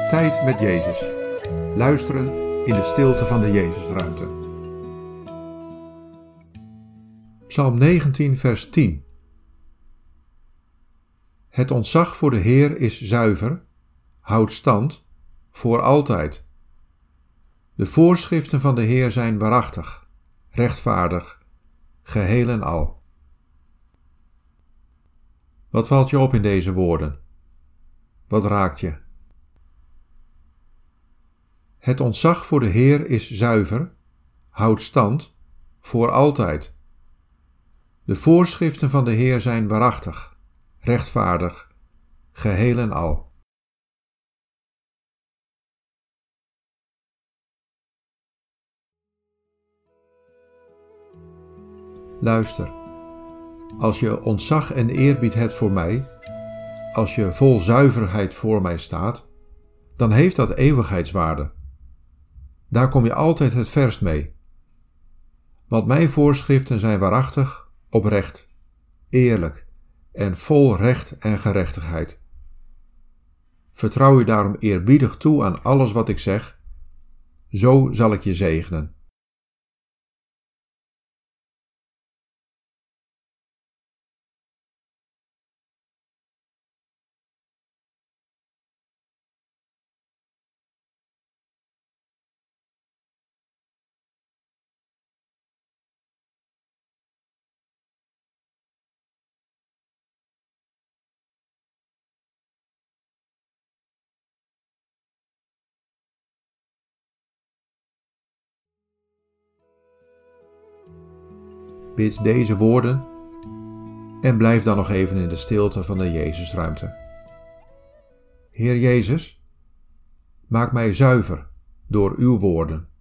Tijd met Jezus. Luisteren in de stilte van de Jezusruimte. Psalm 19 vers 10. Het ontzag voor de Heer is zuiver, houdt stand, voor altijd. De voorschriften van de Heer zijn waarachtig, rechtvaardig, geheel en al. Wat valt je op in deze woorden? Wat raakt je? Het ontzag voor de Heer is zuiver, houdt stand, voor altijd. De voorschriften van de Heer zijn waarachtig, rechtvaardig, geheel en al. Luister, als je ontzag en eerbied hebt voor mij, als je vol zuiverheid voor mij staat, dan heeft dat eeuwigheidswaarde. Daar kom je altijd het verst mee. Want mijn voorschriften zijn waarachtig, oprecht, eerlijk en vol recht en gerechtigheid. Vertrouw je daarom eerbiedig toe aan alles wat ik zeg, zo zal ik je zegenen. Bid deze woorden en blijf dan nog even in de stilte van de Jezusruimte. Heer Jezus, maak mij zuiver door uw woorden.